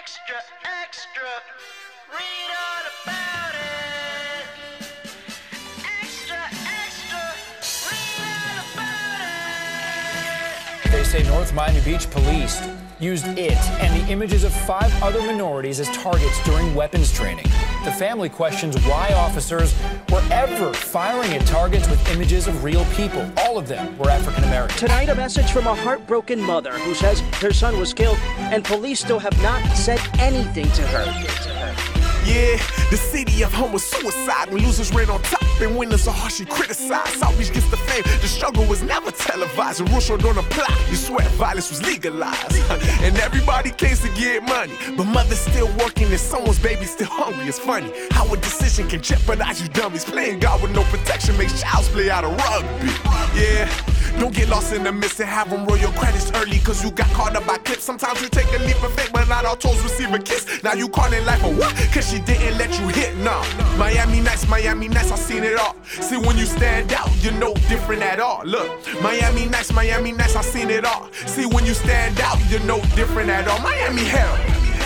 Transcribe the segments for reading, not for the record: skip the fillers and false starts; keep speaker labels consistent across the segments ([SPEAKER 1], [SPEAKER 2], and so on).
[SPEAKER 1] extra, extra. Read all about it. Extra, extra. Read all about it.
[SPEAKER 2] They say North Miami Beach police used it and the images of 5 other minorities as targets during weapons training. The family questions why officers were ever firing at targets with images of real people. All of them were African American.
[SPEAKER 3] Tonight, a message from a heartbroken mother who says her son was killed and police still have not said anything to her.
[SPEAKER 4] Yeah, the city of home was suicide when losers ran on top and winners are harshly criticized. South Beach gets the fame, the struggle was never televised. The rules don't apply, you swear violence was legalized. And everybody came to get money, but mother's still working and someone's baby still hungry. It's funny how a decision can jeopardize you dummies. Playing God with no protection makes child's play out of rugby. Yeah. Don't get lost in the mist and have them roll your credits early, cause you got caught up by clips. Sometimes you take a leap of faith, but not all toes receive a kiss. Now you calling life a what? Cause she didn't let you hit, nah. Miami nice, I seen it all. See, when you stand out, you're no different at all. Look, Miami nice, I seen it all. See, when you stand out, you're no different at all. Miami hell,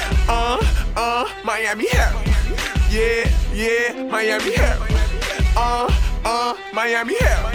[SPEAKER 4] Miami hell. Yeah, Miami hell. Miami hell.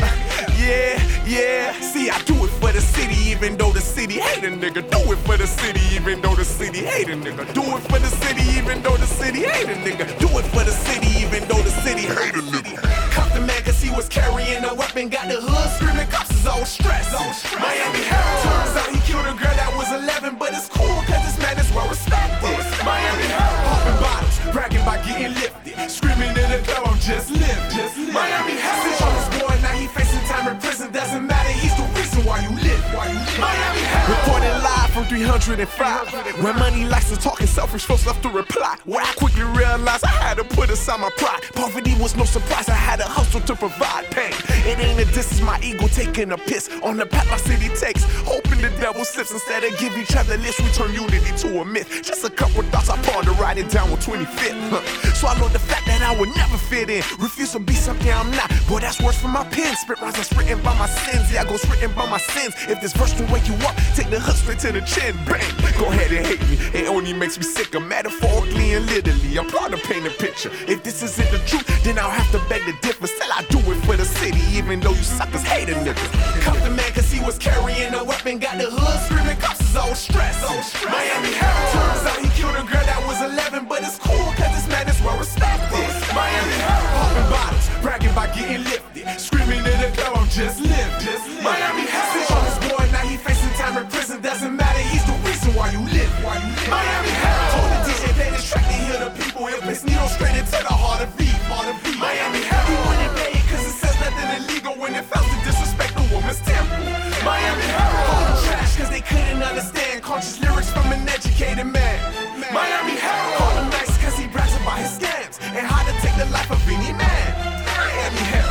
[SPEAKER 4] Yeah, see, I do it for the city, even though the city hate a nigga. Do it for the city, even though the city hate a nigga. Do it for the city, even though the city hate a nigga. Do it for the city, even though the city hate a nigga. Caught the man cause he was carrying a weapon, got the hood screaming, cops is all stressed. Miami hell. Turns out he killed a girl that was 11, but it's cool cause this man is well respected. Miami hell. Popping bottles, bragging by getting lifted, screaming in the club, I'm just living. Miami hell. Switch on this boy, now he facing time in prison, doesn't matter, he's the reason why you live. Miami hell. Reporting live from 305, where money likes to talk and selfish folks left to reply. Where I quickly realized I had to put aside my pride. Poverty was no surprise, I had to hustle to provide pain. It ain't a diss, it's my ego taking a piss on the path my city takes, hoping the devil slips. Instead of give each other lists, we turn unity to a myth. Just a couple thoughts I ponder, write it down with 25th. Swallow the fact that I would never fit in, refuse to be something I'm not. Boy, that's worse for my pen. Spit rhymes that's written by my sins. Yeah, I goes written by my sins. If this verse can wake you up, take the hook straight to the chin. Bang! Go ahead and hate me. It only makes me sicker, metaphorically and literally. I'm proud to paint a picture. If this isn't the truth, then I'll have to beg the difference. Still, I do it for the city, even though you suckers hate a nigga. Caught the man cause he was carrying a weapon, got the hood screaming, cops is all stressed. Miami hell. Turns out he killed a girl that was 11, but it's cool cause this man is well respected. Miami hell. Popping bottles, bragging by getting lifted, screaming in the club, I'm just living. Miami hell. Switch on this boy, now he facing time in prison, doesn't matter, he's the reason why you live. Miami hell. Told the DJ play this track to heal the people, it place needle straight into the heart of beat. Miami hell. He wouldn't pay it cause it says nothing illegal when it fails to disrespect the woman's temple. Miami hell. Called them trash cause they couldn't understand conscious lyrics from an educated man. Miami hell. Called him nice cause he brags about his scams and how to take the life of any man. Miami hell.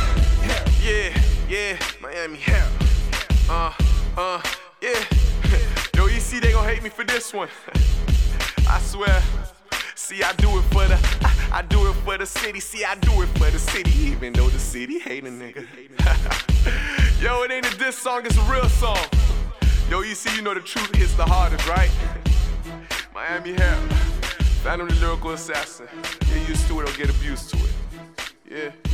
[SPEAKER 4] Yeah, Miami hell. Yeah. Yo, EC, they gon' hate me for this one. I swear. See, I do it for the city. See, I do it for the city, even though the city hate a nigga. Yo, it ain't a diss song, it's a real song. Yo, EC, you know the truth hits the hardest, right? Miami hell. Phantom the lyrical assassin. Get used to it or get abused to it. Yeah.